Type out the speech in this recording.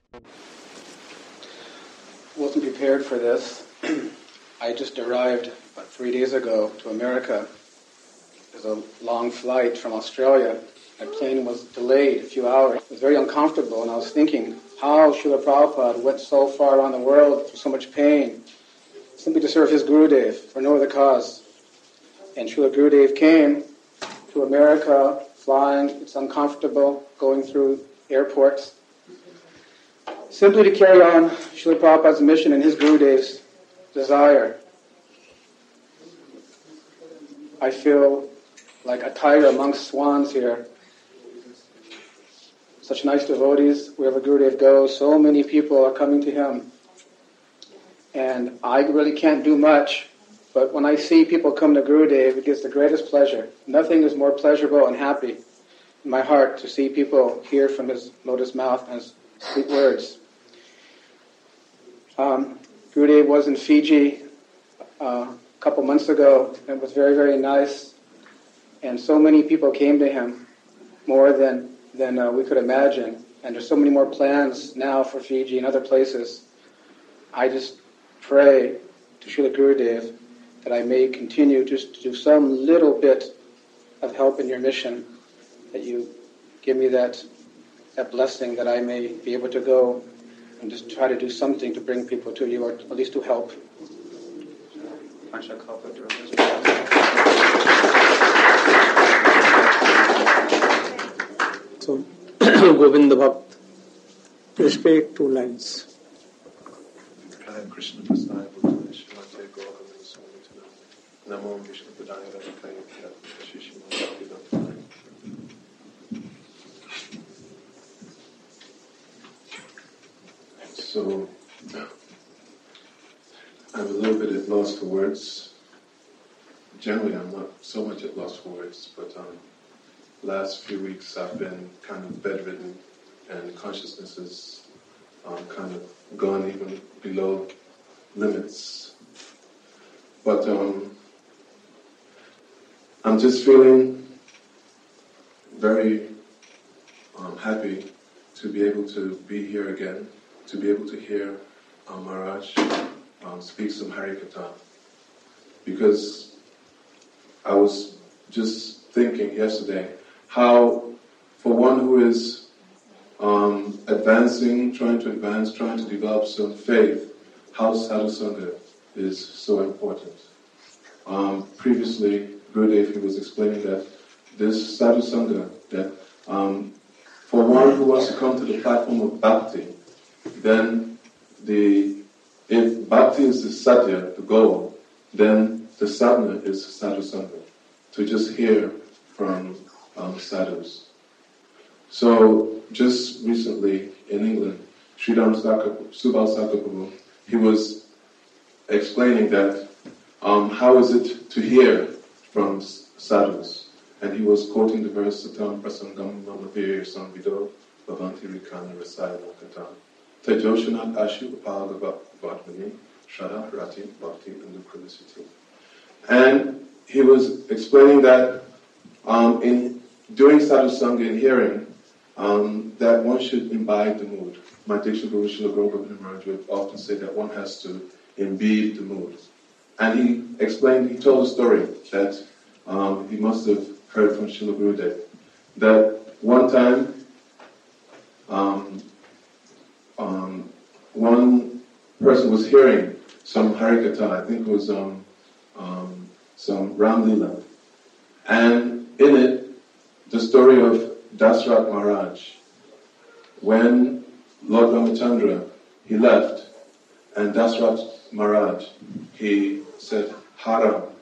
Wasn't prepared for this. I just arrived about 3 days ago to America. It was a long flight from Australia. My plane was delayed a few hours. It was very uncomfortable, and I was thinking how Srila Prabhupada went so far around the world through so much pain, simply to serve his Gurudev for no other cause. And Srila Gurudev came to America, flying. It's uncomfortable, going through airports, simply to carry on Srila Prabhupada's mission and his Gurudev's desire. I feel like a tiger amongst swans here. Such nice devotees, wherever Gurudev goes, so many people are coming to him. And I really can't do much, but when I see people come to Gurudev, it gives the greatest pleasure. Nothing is more pleasurable and happy in my heart to see people hear from his lotus mouth and his sweet words. Gurudev was in Fiji a couple months ago, and it was very, very nice. And so many people came to him, more than we could imagine. And there's so many more plans now for Fiji and other places. I just pray to Srila Gurudev that I may continue just to do some little bit of help in your mission, that you give me that blessing that I may be able to go and just try to do something to bring people to you, or at least to help. So, Govinda Bhakt, please speak 2 lines. Krishna Prasad Shimate Govinda Swami Namo Vishnu Padaya Radhakaya Shishima. So, I'm a little bit at loss for words. Generally, I'm not so much at loss for words, but last few weeks I've been kind of bedridden, and consciousness has kind of gone even below limits. But I'm just feeling very happy to be able to be here again, to be able to hear Maharaj speak some Harikatha. Because I was just thinking yesterday how, for one who is trying to develop some faith, how sadhu sangha is so important. Previously, Gurudev, he was explaining that this sadhu sangha, that for one who wants to come to the platform of bhakti, then if bhakti is the sadhya, the goal, then the sadhana is sadhu sangha, to just hear from sadhus. So, just recently in England, Sridham Subal Sakaprabhu, he was explaining that how is it to hear from sadhus, and he was quoting the verse Satam Prasangam Mamavir Samvido Bhavanti Rikana Rasayana Kata Tajoshanat Ashu Apalava Vatmani Shada Rati Bhakti Andukralisiti. And he was explaining that in doing sadhu sangha and hearing, that one should imbibe the mood. My Diksha Guru Srila Govinda Maharaj would often say that one has to imbibe the mood. And he told a story that he must have heard from Srila Gurudev, that one time one person was hearing some Harikatha, I think it was some Ram Lila, and in it, the story of Dasrat Maharaj, when Lord Ramachandra, he left, and Dasrat Maharaj, he said, Hara,